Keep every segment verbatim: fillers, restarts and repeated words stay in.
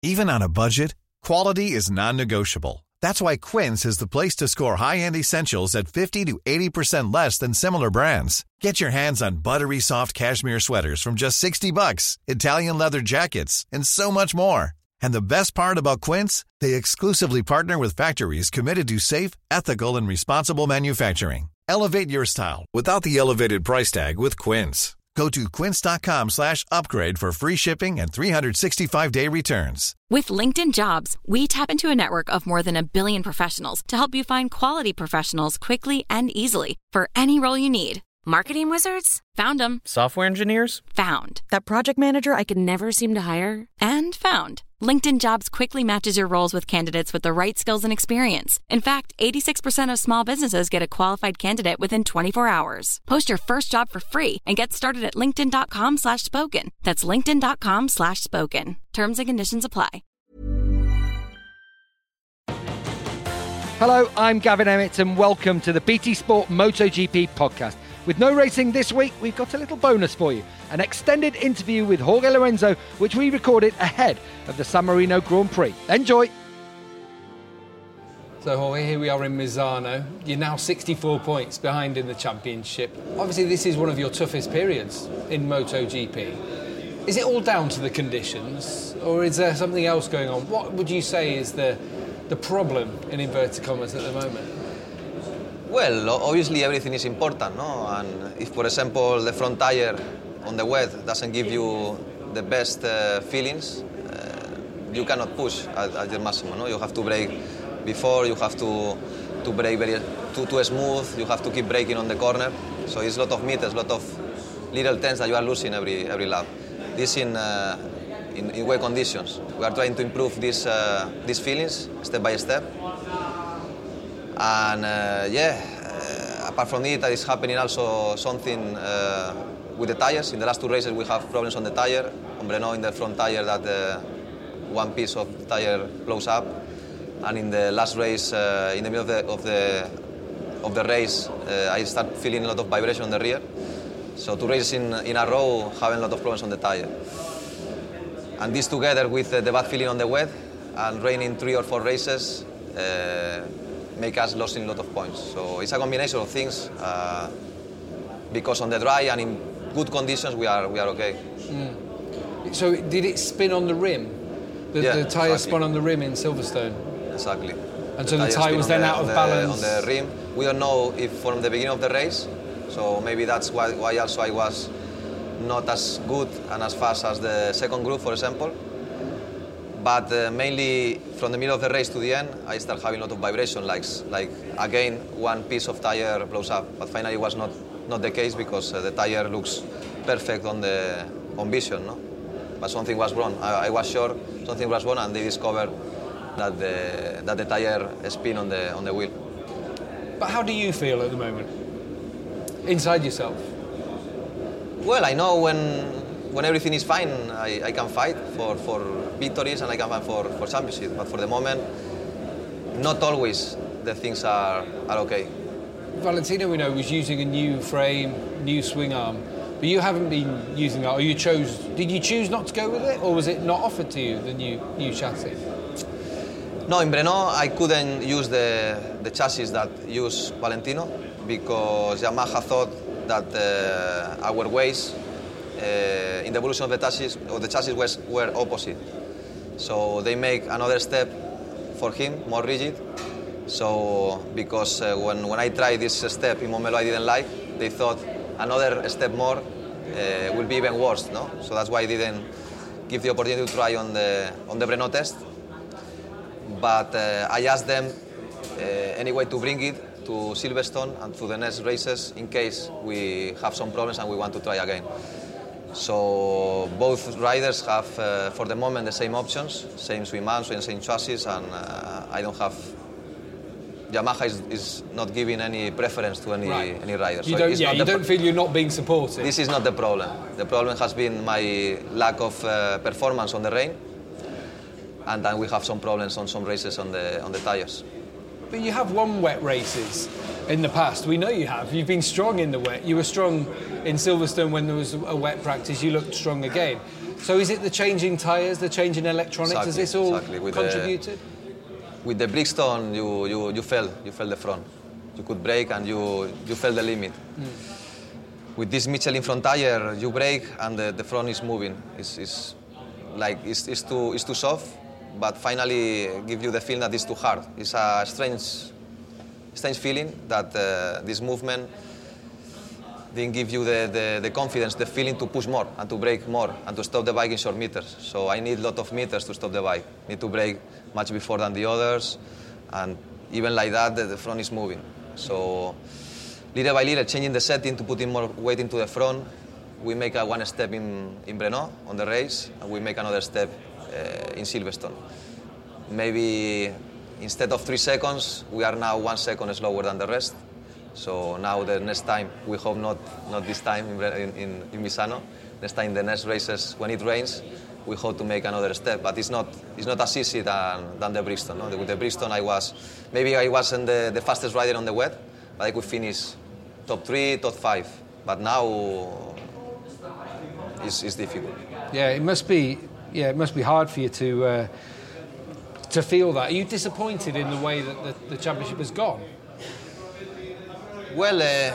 Even on a budget, quality is non-negotiable. That's why Quince is the place to score high-end essentials at fifty to eighty percent less than similar brands. Get your hands on buttery soft cashmere sweaters from just sixty bucks, Italian leather jackets, and so much more. And the best part about Quince, they exclusively partner with factories committed to safe, ethical, and responsible manufacturing. Elevate your style without the elevated price tag with Quince. Go to quince.com slash upgrade for free shipping and three sixty-five day returns. With LinkedIn Jobs, we tap into a network of more than a billion professionals to help you find quality professionals quickly and easily for any role you need. Marketing wizards? Found them. Software engineers? Found. That project manager I could never seem to hire? And found. LinkedIn Jobs quickly matches your roles with candidates with the right skills and experience. In fact, eighty-six percent of small businesses get a qualified candidate within twenty-four hours. Post your first job for free and get started at linkedin.com slash spoken. That's linkedin.com slash spoken. Terms and conditions apply. Hello, I'm Gavin Emmett and welcome to the B T Sport MotoGP podcast. With no racing this week, we've got a little bonus for you. An extended interview with Jorge Lorenzo, which we recorded ahead of the San Marino Grand Prix. Enjoy! So Jorge, here we are in Misano. You're now sixty-four points behind in the championship. Obviously this is one of your toughest periods in MotoGP. Is it all down to the conditions, or is there something else going on? What would you say is the, the problem, in inverted commas, at the moment? Well, obviously everything is important, no? And if, for example, the front tire on the wet doesn't give you the best uh, feelings, uh, you cannot push at, at your maximum, no? You have to brake before, you have to to brake very too, too smooth, you have to keep braking on the corner. So it's a lot of meters, a lot of little tenths that you are losing every every lap. This in uh, in, in wet conditions. We are trying to improve these uh, these feelings step by step. And uh, yeah, uh, apart from it, there is happening also something uh, with the tires. In the last two races, we have problems on the tire. On Brno, in the front tire, that uh, one piece of the tire blows up. And in the last race, uh, in the middle of the of the, of the race, uh, I start feeling a lot of vibration on the rear. So two races in, in a row, having a lot of problems on the tire. And this together with uh, the bad feeling on the wet and raining three or four races, uh, make us losing a lot of points. So it's a combination of things. Uh, because on the dry and in good conditions, we are we are okay. Mm. So did it spin on the rim? The, yeah, the tyre exactly. spun on the rim in Silverstone? Exactly. And so the, the tyre was then the, out of the, balance? On the rim. We don't know if from the beginning of the race, so maybe that's why, why also I was not as good and as fast as the second group, for example. But uh, mainly from the middle of the race to the end, I start having a lot of vibration, like, like again, one piece of tire blows up. But finally it was not, not the case because uh, the tire looks perfect on the on vision, no? But something was wrong. I, I was sure something was wrong, and they discovered that the that the tire spin on the on the wheel. But how do you feel at the moment, inside yourself? Well, I know when when everything is fine, I, I can fight for, for victories and I can fight for, for championship. But for the moment, not always the things are, are okay. Valentino, we know, was using a new frame, new swing arm, but you haven't been using that, or you chose, did you choose not to go with it, or was it not offered to you, the new new chassis? No, in Brno, I couldn't use the, the chassis that use Valentino because Yamaha thought that uh, our ways uh, in the evolution of the chassis, of the chassis was, were opposite. So they make another step for him, more rigid. So because uh, when, when I tried this step in Montmeló I didn't like, they thought another step more uh, will be even worse, no? So that's why I didn't give the opportunity to try on the on the Brno test. But uh, I asked them uh, anyway to bring it to Silverstone and to the next races in case we have some problems and we want to try again. So both riders have, uh, for the moment, the same options, same swing arms, same chassis, and uh, I don't have. Yamaha is, is not giving any preference to any right. any rider. You so don't, it's yeah, not you the don't feel you're not being supported. This is not the problem. The problem has been my lack of uh, performance on the rain, and then we have some problems on some races on the on the tires. But you have won wet races in the past. We know you have. You've been strong in the wet. You were strong in Silverstone when there was a wet practice. You looked strong again. So is it the changing tyres, the changing electronics? Exactly, Has this all exactly. With contributed? The, with the Brixton, you, you, you fell, you fell the front. You could brake and you, you fell the limit. Mm. With this Michelin front tyre, you brake and the, the front is moving. It's, it's like it's, it's too it's too soft, but finally give you the feeling that it's too hard. It's a strange, strange feeling that uh, this movement didn't give you the, the, the confidence, the feeling to push more and to brake more and to stop the bike in short meters. So I need a lot of meters to stop the bike. Need to brake much before than the others, and even like that, the, the front is moving. So little by little, changing the setting to putting more weight into the front. We make a one step in, in Brno on the race, and we make another step uh, in Silverstone. Maybe instead of three seconds, we are now one second slower than the rest. So now the next time, we hope not not this time in, in, in Misano. Next time, the next races, when it rains, we hope to make another step. But it's not it's not as easy than, than the Brixton. No? With the Brixton, I was maybe I wasn't the, the fastest rider on the wet, but I could finish top three, top five. But now it's, it's difficult. Yeah, it must be. Yeah, it must be hard for you to uh, to feel that. Are you disappointed in the way that the, the championship has gone? Well, uh,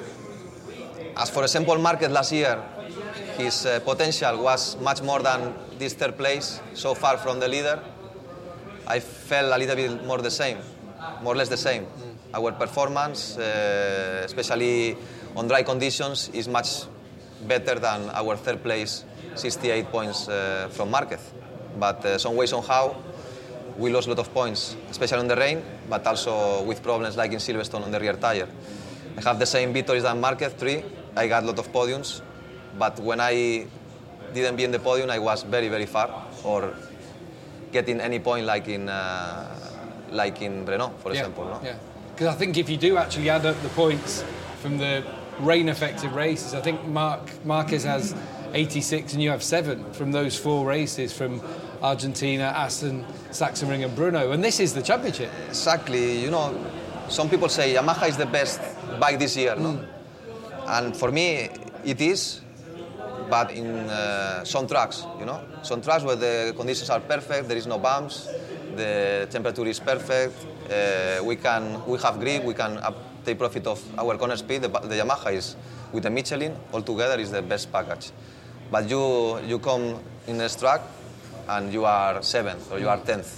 as for example, Marquez last year, his uh, potential was much more than this third place, so far from the leader. I felt a little bit more the same, more or less the same. Mm. Our performance, uh, especially on dry conditions, is much better than our third place, sixty-eight points uh, from Marquez. But uh, some way, somehow, we lost a lot of points, especially on the rain, but also with problems like in Silverstone on the rear tire. I have the same victories than Marquez, three. I got a lot of podiums, but when I didn't be in the podium, I was very, very far, or getting any point like in uh, like in Brno, for yeah, example. No? Yeah, because I think if you do actually add up the points from the rain-affected races, I think Mark Marquez has eighty-six and you have seven from those four races from Argentina, Assen, Sachsenring and Brno, and this is the championship. Exactly. You know, some people say Yamaha is the best bike this year, no? Mm. And for me, it is, but in uh, some tracks, you know, some tracks where the conditions are perfect, there is no bumps, the temperature is perfect, uh, we can we have grip, we can up, take profit of our corner speed. The, the Yamaha is with the Michelin altogether is the best package. But you you come in this track and you are seventh or you are tenth.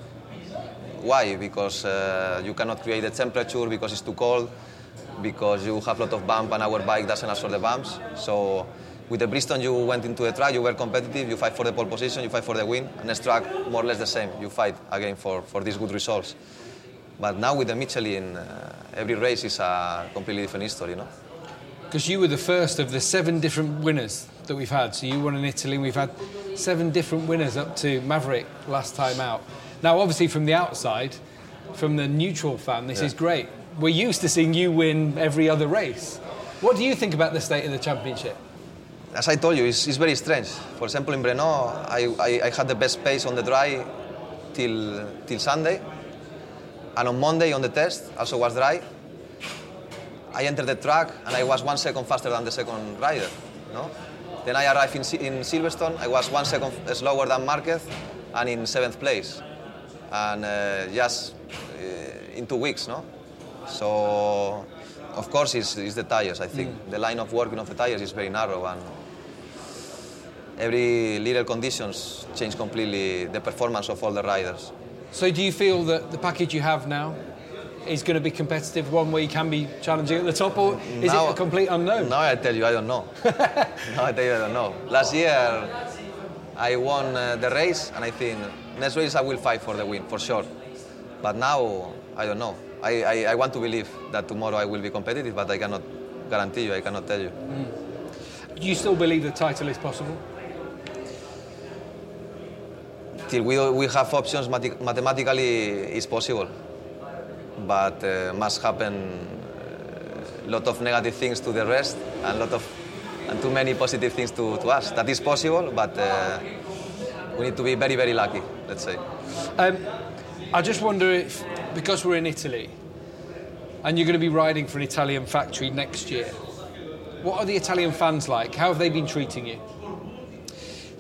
Why? Because uh, you cannot create the temperature, because it's too cold, because you have a lot of bump and our bike doesn't absorb the bumps. So with the Brixton, you went into the track, you were competitive, you fight for the pole position, you fight for the win, and next track, more or less the same. You fight again for, for these good results. But now with the Michelin, uh, every race is a completely different history, no? Because you were the first of the seven different winners that we've had. So you won in Italy, we've had seven different winners up to Maverick last time out. Now, obviously, from the outside, from the neutral fan, this yeah. is great. We're used to seeing you win every other race. What do you think about the state of the championship? As I told you, it's, it's very strange. For example, in Brno, I, I, I had the best pace on the dry till, till Sunday. And on Monday, on the test, also was dry. I entered the track and I was one second faster than the second rider. No? Then I arrived in, in Silverstone, I was one second slower than Marquez and in seventh place. And uh, just uh, in two weeks, no? So, of course, it's, it's the tires, I think. Mm. The line of working of the tires is very narrow, and every little conditions change completely the performance of all the riders. So do you feel that the package you have now is going to be competitive, one where you can be challenging at the top, or is now, it a complete unknown? Now I tell you, I don't know. Now I tell you, I don't know. Last year, I won uh, the race, and I think next race I will fight for the win, for sure. But now, I don't know. I, I, I want to believe that tomorrow I will be competitive, but I cannot guarantee you, I cannot tell you. Mm. Do you still believe the title is possible? Till we, we have options, math- mathematically it's possible. But uh, must happen a uh, lot of negative things to the rest and lot of and too many positive things to, to us. That is possible, but uh, we need to be very, very lucky, let's say. Um, I just wonder if, because we're in Italy and you're going to be riding for an Italian factory next year, what are the Italian fans like? How have they been treating you?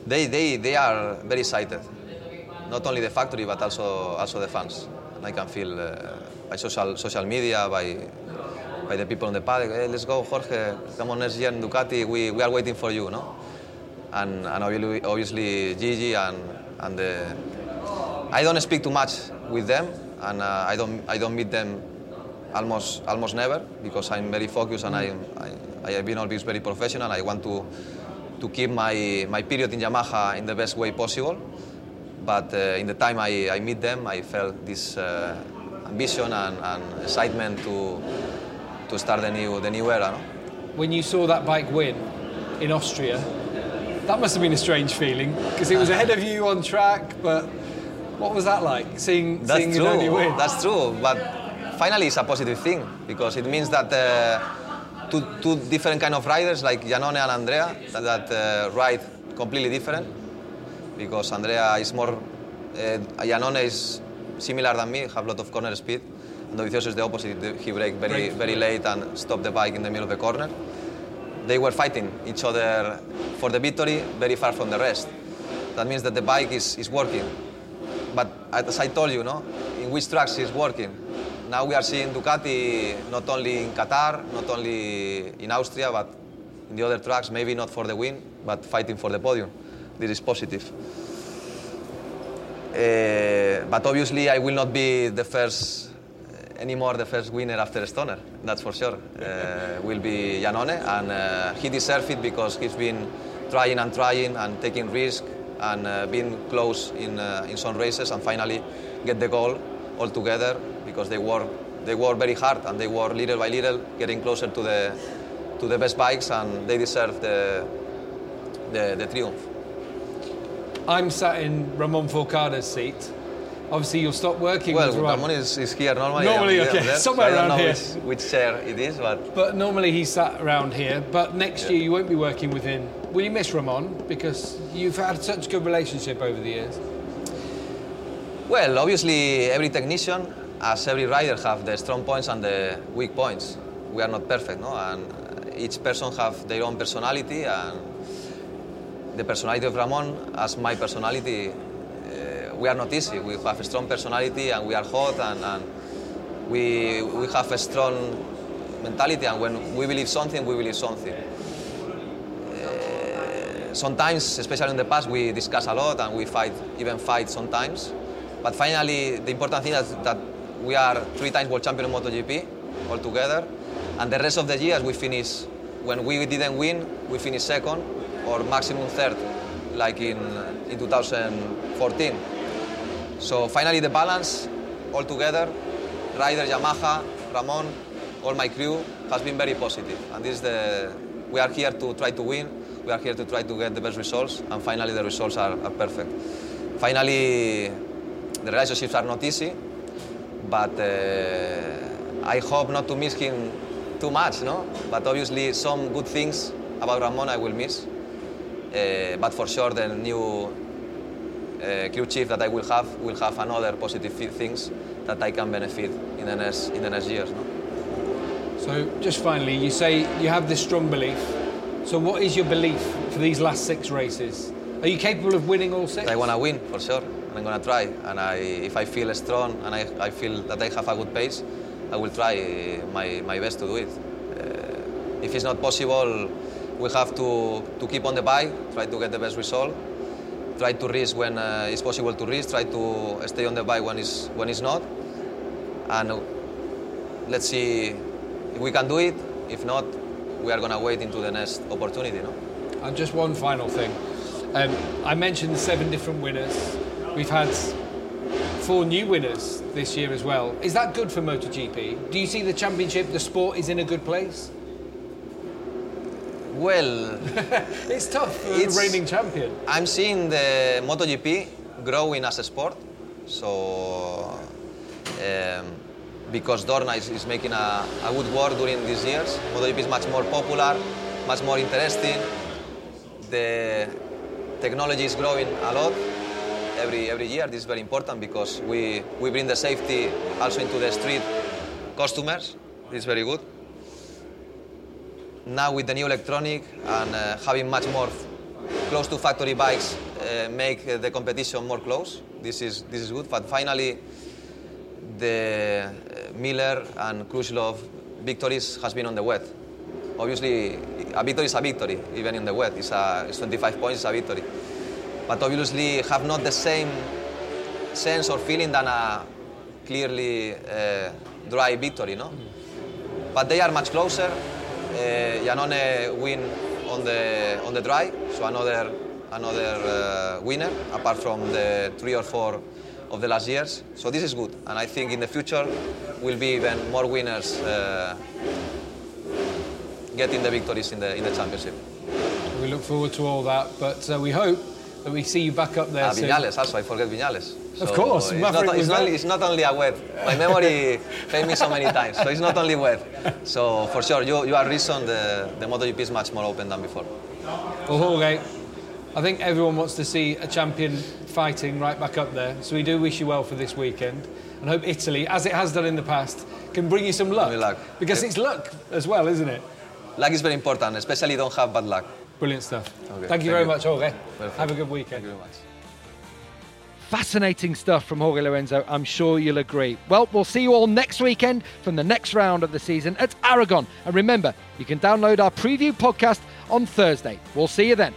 they, they, they are very excited. Not only the factory, but also also the fans. And I can feel uh, by social social media, by by the people on the paddock. Hey, let's go, Jorge. Come on, next year in Ducati. We, we are waiting for you, no? And and obviously, obviously Gigi and and the, I don't speak too much with them, and uh, I don't I don't meet them almost almost never, because I'm very focused and I I, I have been always very professional. I want to to keep my my period in Yamaha in the best way possible. But uh, in the time I, I meet them, I felt this uh, ambition and, and excitement to to start the new the new era. No? When you saw that bike win in Austria, that must have been a strange feeling, because it was ahead of you on track. But what was that like, seeing That's seeing true. Iannone win? That's true. But finally, it's a positive thing, because it means that uh, two two different kind of riders like Iannone and Andrea that, that uh, ride completely different. Because Andrea is more, uh, Iannone is similar than me, have a lot of corner speed, and Dovizioso is the opposite. He brake very very late and stopped the bike in the middle of the corner. They were fighting each other for the victory, very far from the rest. That means that the bike is, is working. But as I told you, no, in which tracks is working. Now we are seeing Ducati not only in Qatar, not only in Austria, but in the other tracks, maybe not for the win, but fighting for the podium. This is positive. Uh, but obviously I will not be the first, anymore the first winner after Stoner, that's for sure. Uh, will be Iannone, and uh, he deserves it because he's been trying and trying and taking risk and uh, being close in, uh, in some races and finally get the goal all together, because they work, they work very hard and they work little by little, getting closer to the, to the best bikes, and they deserve the, the, the triumph. I'm sat in Ramon Forcado's seat. Obviously, you'll stop working well, with Ramon. Ramon is, is here normally. Normally, I'm okay, there, somewhere so I don't around know here. Which, which chair it is, but... But normally he's sat around here. But next Yeah. year you won't be working with him. Will you miss Ramon? Because you've had such a good relationship over the years. Well, obviously, every technician, as every rider, have the strong points and the weak points. We are not perfect, no? And each person have their own personality, and the personality of Ramon, as my personality, uh, we are not easy. We have a strong personality, and we are hot, and, and we we have a strong mentality. And when we believe something, we believe something. Uh, sometimes, especially in the past, we discuss a lot and we fight, even fight sometimes. But finally, the important thing is that we are three times world champion in MotoGP all together, and the rest of the years we finish. When we didn't win, we finished second or maximum third, like in in two thousand fourteen. So finally, the balance all together, rider, Yamaha, Ramon, all my crew has been very positive, and this is the. We are here to try to win. We are here to try to get the best results, and finally the results are, are perfect. Finally, the relationships are not easy, but uh, I hope not to miss him too much, no? But obviously some good things about Ramon I will miss. Uh, but for sure the new uh, crew chief that I will have will have another positive things that I can benefit in the next, in the next years, no? So just finally, you say you have this strong belief. So what is your belief for these last six races? Are you capable of winning all six? I want to win, for sure. I'm going to try. And I, if I feel strong and I, I feel that I have a good pace, I will try my, my best to do it. Uh, if it's not possible, we have to, to keep on the bike, try to get the best result, try to risk when uh, it's possible to risk, try to stay on the bike when it's, when it's not. And let's see if we can do it. If not, we are going to wait into the next opportunity. No? And just one final thing. Um, I mentioned seven different winners. We've had four new winners this year as well. Is that good for MotoGP? Do you see the championship, the sport is in a good place? Well, it's tough for it's, the reigning champion. I'm seeing the MotoGP growing as a sport. So, um, because Dorna is, is making a, a good work during these years, MotoGP is much more popular, much more interesting. The technology is growing a lot every every year. This is very important because we, we bring the safety also into the street customers. This is very good. Now with the new electronic and uh, having much more close to factory bikes uh, make uh, the competition more close. This is this is good. But finally, the uh, Miller and Kruzlov victories has been on the wet. Obviously, a victory is a victory, even in the wet. It's, a, it's twenty-five points, it's a victory. But obviously have not the same sense or feeling than a clearly uh, dry victory, no? But they are much closer. Uh, Iannone win on the on the dry, so another another uh, winner apart from the three or four of the last years. So this is good, and I think in the future will be even more winners uh, getting the victories in the in the championship. We look forward to all that, but uh, we hope that we see you back up there uh, soon. Viñales also, I forget Viñales. So of course, it's not, it's, not, it's not only a wet. My memory failed me so many times, so it's not only wet. So for sure, you, you are reason the, the MotoGP is much more open than before. Well, Jorge, I think everyone wants to see a champion fighting right back up there, so we do wish you well for this weekend, and hope Italy, as it has done in the past, can bring you some luck. luck. Because yeah. it's luck as well, isn't it? Luck is very important, especially don't have bad luck. Brilliant stuff. Okay. Thank you Thank very you. much, Jorge. Perfect. Have a good weekend. Thank you very much. Fascinating stuff from Jorge Lorenzo, I'm sure you'll agree. Well, we'll see you all next weekend from the next round of the season at Aragon. And remember, you can download our preview podcast on Thursday. We'll see you then.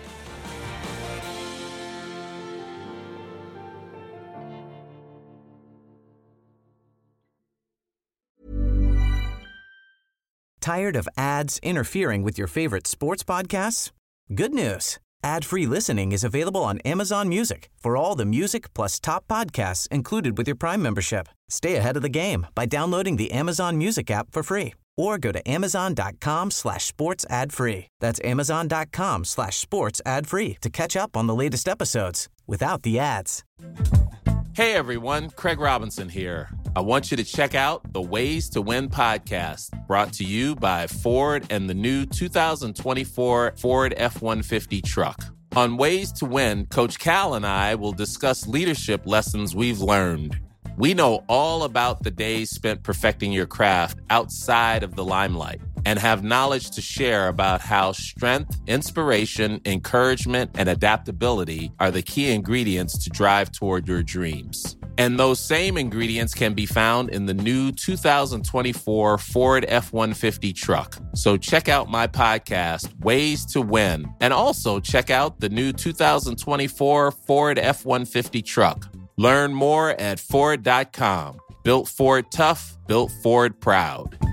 Tired of ads interfering with your favorite sports podcasts? Good news. Ad-free listening is available on Amazon Music for all the music plus top podcasts included with your Prime membership. Stay ahead of the game by downloading the Amazon Music app for free or go to amazon.com slash sports ad free. That's amazon.com slash sports ad free to catch up on the latest episodes without the ads. Hey everyone, Craig Robinson here. I want you to check out the Ways to Win podcast, brought to you by Ford and the new two thousand twenty-four Ford F one fifty truck. On Ways to Win, Coach Cal and I will discuss leadership lessons we've learned. We know all about the days spent perfecting your craft outside of the limelight and have knowledge to share about how strength, inspiration, encouragement, and adaptability are the key ingredients to drive toward your dreams. And those same ingredients can be found in the new two thousand twenty-four Ford F one fifty truck. So check out my podcast, Ways to Win, and also check out the new two thousand twenty-four Ford F one fifty truck. Learn more at Ford dot com. Built Ford tough, built Ford proud.